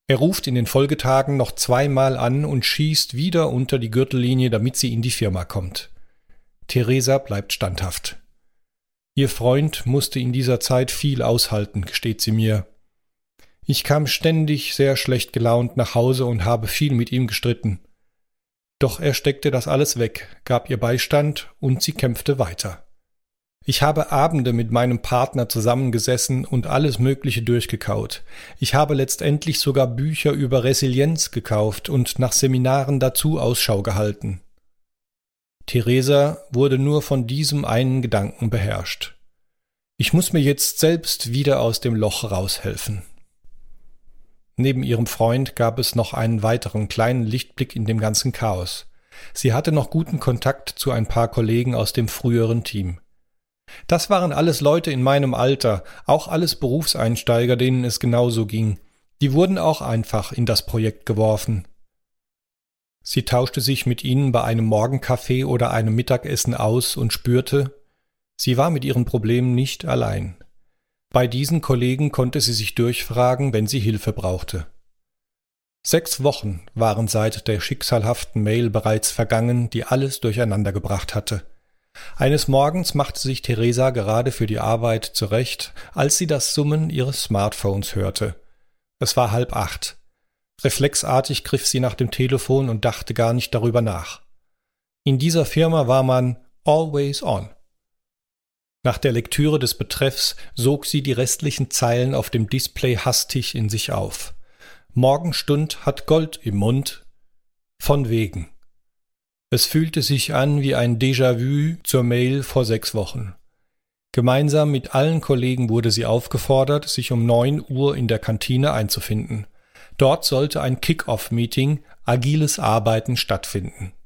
Er ruft in den Folgetagen noch 2-mal an und schießt wieder unter die Gürtellinie, damit sie in die Firma kommt. Theresa bleibt standhaft. Ihr Freund musste in dieser Zeit viel aushalten, gesteht sie mir. Ich kam ständig sehr schlecht gelaunt nach Hause und habe viel mit ihm gestritten. Doch er steckte das alles weg, gab ihr Beistand und sie kämpfte weiter. Ich habe Abende mit meinem Partner zusammengesessen und alles Mögliche durchgekaut. Ich habe letztendlich sogar Bücher über Resilienz gekauft und nach Seminaren dazu Ausschau gehalten. Theresa wurde nur von diesem einen Gedanken beherrscht. Ich muss mir jetzt selbst wieder aus dem Loch raushelfen. Neben ihrem Freund gab es noch einen weiteren kleinen Lichtblick in dem ganzen Chaos. Sie hatte noch guten Kontakt zu ein paar Kollegen aus dem früheren Team. Das waren alles Leute in meinem Alter, auch alles Berufseinsteiger, denen es genauso ging. Die wurden auch einfach in das Projekt geworfen. Sie tauschte sich mit ihnen bei einem Morgenkaffee oder einem Mittagessen aus und spürte, sie war mit ihren Problemen nicht allein. Bei diesen Kollegen konnte sie sich durchfragen, wenn sie Hilfe brauchte. 6 Wochen waren seit der schicksalhaften Mail bereits vergangen, die alles durcheinander gebracht hatte. Eines Morgens machte sich Theresa gerade für die Arbeit zurecht, als sie das Summen ihres Smartphones hörte. Es war 7:30. Reflexartig griff sie nach dem Telefon und dachte gar nicht darüber nach. In dieser Firma war man always on. Nach der Lektüre des Betreffs sog sie die restlichen Zeilen auf dem Display hastig in sich auf. Morgenstund hat Gold im Mund. Von wegen. Es fühlte sich an wie ein Déjà-vu zur Mail vor 6 Wochen. Gemeinsam mit allen Kollegen wurde sie aufgefordert, sich um 9 Uhr in der Kantine einzufinden. Dort sollte ein Kick-Off-Meeting, agiles Arbeiten stattfinden.